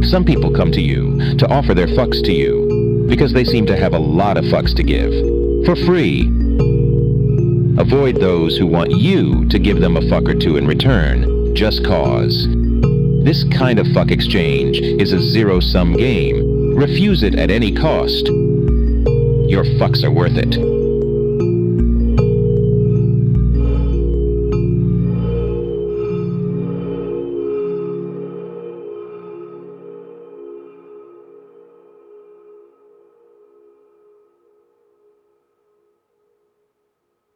Some people come to you to offer their fucks to you because they seem to have a lot of fucks to give. For free. Avoid those who want you to give them a fuck or two in return, just cause. This kind of fuck exchange is a zero-sum game. Refuse it at any cost. Your fucks are worth it.